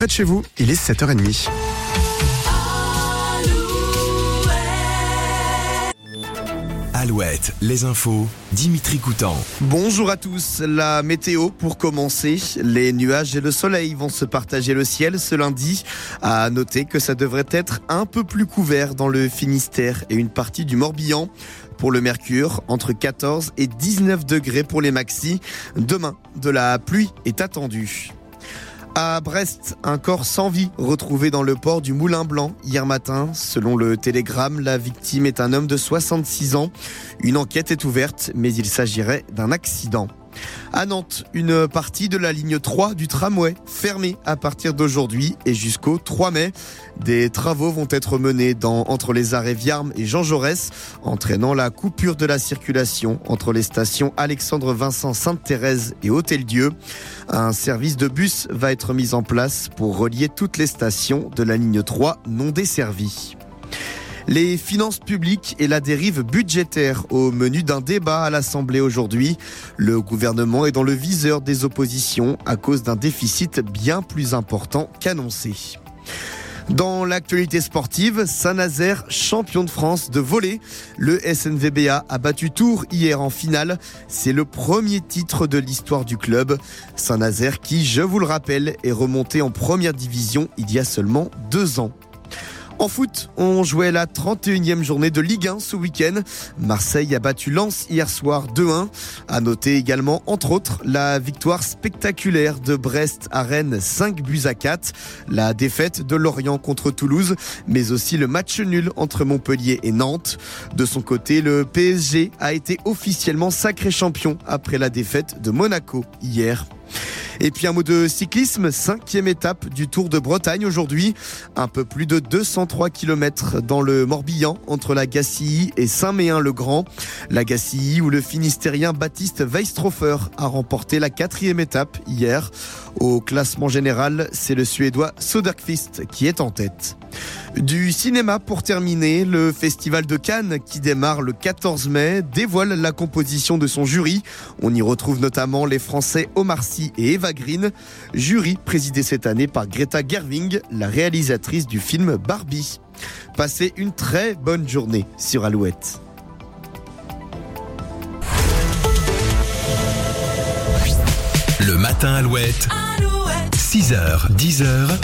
Près de chez vous, il est 7h30. Alouette, les infos, Dimitri Coutan. Bonjour à tous, la météo pour commencer. Les nuages et le soleil vont se partager le ciel ce lundi. À noter que ça devrait être un peu plus couvert dans le Finistère et une partie du Morbihan. Pour le mercure, entre 14 et 19 degrés pour les maxis. Demain, de la pluie est attendue. À Brest, un corps sans vie retrouvé dans le port du Moulin Blanc hier matin. Selon le Télégramme, la victime est un homme de 66 ans. Une enquête est ouverte, mais il s'agirait d'un accident. À Nantes, une partie de la ligne 3 du tramway fermée à partir d'aujourd'hui et jusqu'au 3 mai. Des travaux vont être menés entre les arrêts Viarmes et Jean Jaurès, entraînant la coupure de la circulation entre les stations Alexandre-Vincent, Sainte-Thérèse et Hôtel-Dieu. Un service de bus va être mis en place pour relier toutes les stations de la ligne 3 non desservies. Les finances publiques et la dérive budgétaire au menu d'un débat à l'Assemblée aujourd'hui. Le gouvernement est dans le viseur des oppositions à cause d'un déficit bien plus important qu'annoncé. Dans l'actualité sportive, Saint-Nazaire, champion de France de volley. Le SNVBA a battu Tours hier en finale. C'est le premier titre de l'histoire du club. Saint-Nazaire qui, je vous le rappelle, est remonté en première division il y a seulement 2 ans. En foot, on jouait la 31e journée de Ligue 1 ce week-end. Marseille a battu Lens hier soir 2-1. À noter également, entre autres, la victoire spectaculaire de Brest à Rennes 5-4. La défaite de Lorient contre Toulouse, mais aussi le match nul entre Montpellier et Nantes. De son côté, le PSG a été officiellement sacré champion après la défaite de Monaco hier. Et puis un mot de cyclisme, 5e étape du Tour de Bretagne aujourd'hui. Un peu plus de 203 km dans le Morbihan entre la Gacilly et Saint-Méen-le-Grand. La Gacilly où le Finistérien Baptiste Weistrofer a remporté la 4e étape hier. Au classement général, c'est le Suédois Söderqvist qui est en tête. Du cinéma pour terminer, le Festival de Cannes qui démarre le 14 mai dévoile la composition de son jury. On y retrouve notamment les Français Omar Sy et Eva Green. Jury présidé cette année par Greta Gerwig, la réalisatrice du film Barbie. Passez une très bonne journée sur Alouette. Le matin Alouette. 6h, 10h.